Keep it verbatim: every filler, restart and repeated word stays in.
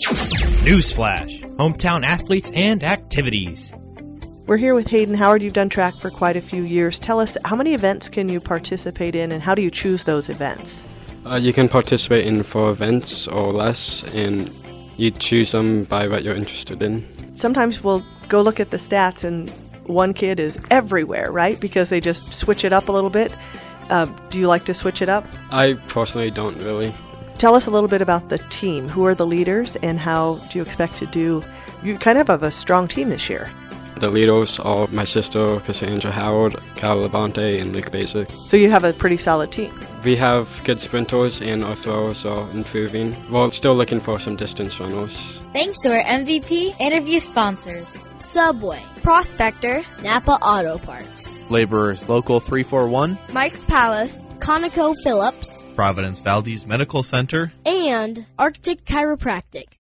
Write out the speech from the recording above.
Newsflash, hometown athletes and activities. We're here with Hayden Howard. You've done track for quite a few years. Tell us, how many events can you participate in, and how do you choose those events? Uh, you can participate in four events or less, and you choose them by what you're interested in. Sometimes we'll go look at the stats, and one kid is everywhere, right? Because they just switch it up a little bit. Uh, do you like to switch it up? I personally don't really. Tell us a little bit about the team. Who are the leaders, and how do you expect to do? You kind of have a strong team this year. The leaders are my sister, Cassandra Howard, Cal Labonte, and Luke Basic. So you have a pretty solid team. We have good sprinters, and our throwers are improving. We're still looking for some distance runners. Thanks to our M V P interview sponsors: Subway, Prospector, Napa Auto Parts, Laborers Local three forty-one, Mike's Palace, ConocoPhillips, Providence Valdez Medical Center, and Arctic Chiropractic.